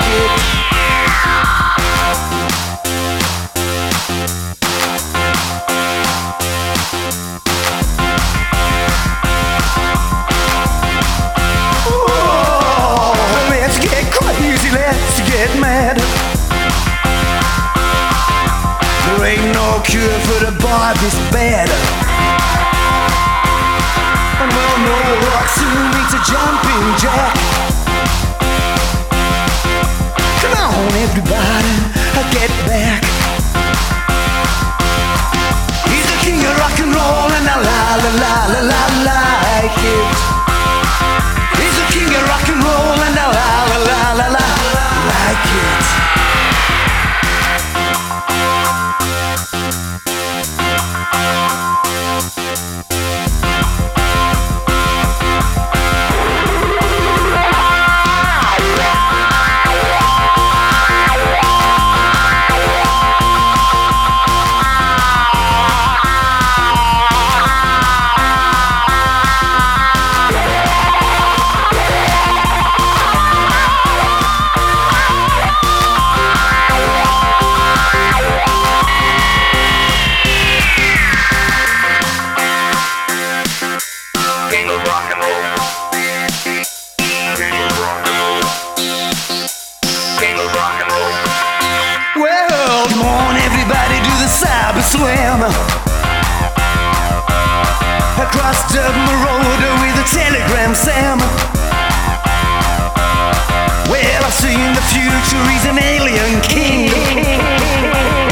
it. Let's get crazy, let's get mad. There ain't no cure for the bar this bad. And well, no rock soon needs a jumping jack. Come on, everybody, get back. He's the king of rock and roll, and I like it. He's the king of rock and roll, and I like it. King of rock and roll. King of rock and roll. King of rock and roll. Well, come on, everybody, do the cyber swim across Dublin Road with a telegram, Sam. Well, I see in the future he's an alien king.